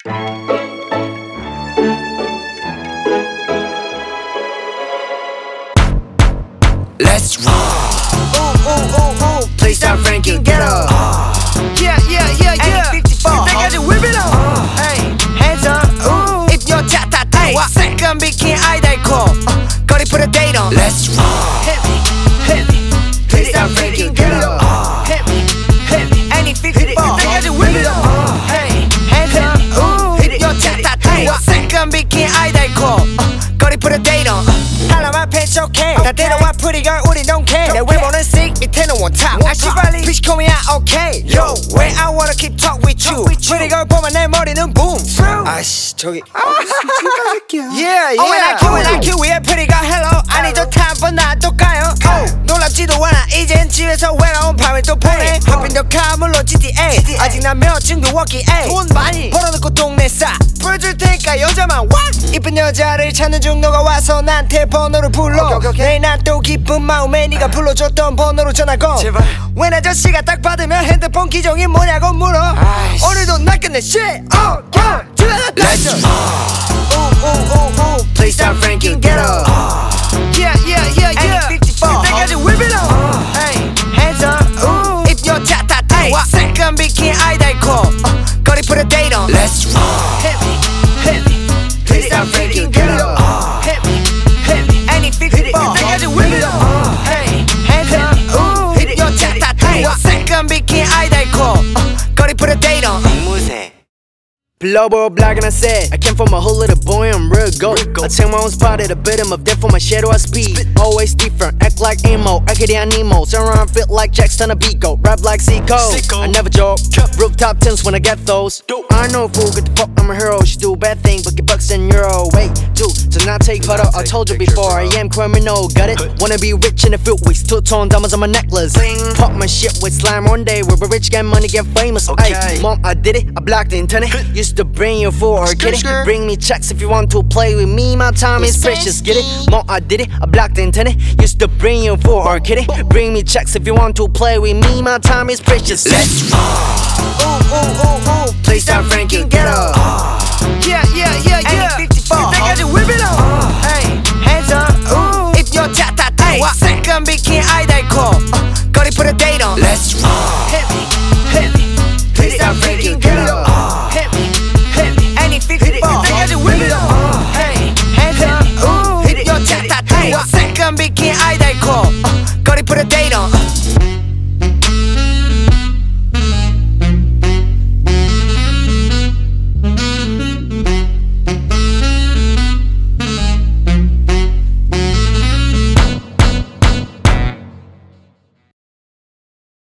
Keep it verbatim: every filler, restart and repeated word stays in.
Let's roll. Ooh, ooh, ooh, ooh. Please stop Frankie, get up. Yeah, yeah, yeah, yeah. fifty-four. 때까지 whip it up. Hey, hands up. Ooh. If you're ta-ta, hey. second bikini eye 달고. 거리 put a date on. Let's roll. Hit me, hit me. Please stop Frankie, get up. Hit me, hit me. I need fifty-four. 때까지 whip it up. Hey, hands up. Ooh. If you're ta-ta, hey. second bikini eye 달고. 거리 put a date on. 하나만 팬츠 okay. 다 데려와 pretty girl 우리 don't care. 내 외모는 sick 밑에는 one top. 아씨 빨리 bitch call me out okay. Yo, where I wanna keep talk with you. pretty girl 보면 내 머리는 boom. 아씨 저기. Yeah, yeah. when I Q when I Q 위에 pretty girl hello. 아니 저 탑은 나도 가요. 놀랍지도 않아 이젠 집에서 외로운 밤을 또 보내. 하필 더 카물로 G T A. 아직 난 면허증도 없기에 돈 많이 벌어놓고 동네 싸. 보여줄 테니까 여자만 와. 이쁜 여자를 찾는 중 너가 와서 나한테 번호를 불러. 내일 난 또 기쁜 마음에 네가 불러줬던 번호로 전화 걸. 제발. when 아저씨가 딱 받으면 핸드폰 기종이 뭐냐고 물어. 아이씨. 오늘도 나 끝내 shit. Oh yeah. Let's roll. Ooh ooh ooh ooh. Please stop Frankie, get up. Yeah yeah yeah yeah. fifty-four. 때까지 whip it up. Hey, hands up. Ooh. If you're ta-ta, hey. second bikini eye 달고. 거리 put a date on. Let's roll. Hit me, hit me. Please stop Frankie, get up. Hit me, hit me. I need fifty-four. 때까지 whip it up. Hey, hands up. Ooh. If you're ta-ta, hey. second bikini eye 달고. 거리 put a date on. 무쇠. Global black and I said I came from a whole little boy, I'm real goat. I take my own spot at a bit, I'm up there for my shadow, I speed. Always different, act like emo, Acadian Nemo. Turn around, fit like Jackson, a beat go. Rap like Seco, I never joke. Rooftop tins when I get those. I know fool, get the fuck, I'm a hero. She do bad thing, but get bucks in euro. Wait, dude, to not take photo, I told you before, I am criminal, got it? Wanna be rich in the field with two-tone diamonds on my necklace. Pop my shit with slime one day, where a rich get money, get famous. Ay, mom, I did it, I blocked the internet. Used to bring you for or get it. Bring me checks if you want to play with me. My time is precious, get it? Mom, I did it, I blocked the internet. Used to bring you for or get it. Bring me checks if you want to play with me. My time is precious. Let's roll. Ooh ooh ooh ooh. Please stop Frankie, get up. Yeah yeah yeah yeah. fifty-four. 때까지 whip it up. Hey, hands up. Ooh. If you're ta-ta, hey. second bikini eye 달고. 거리 put a date on. Let's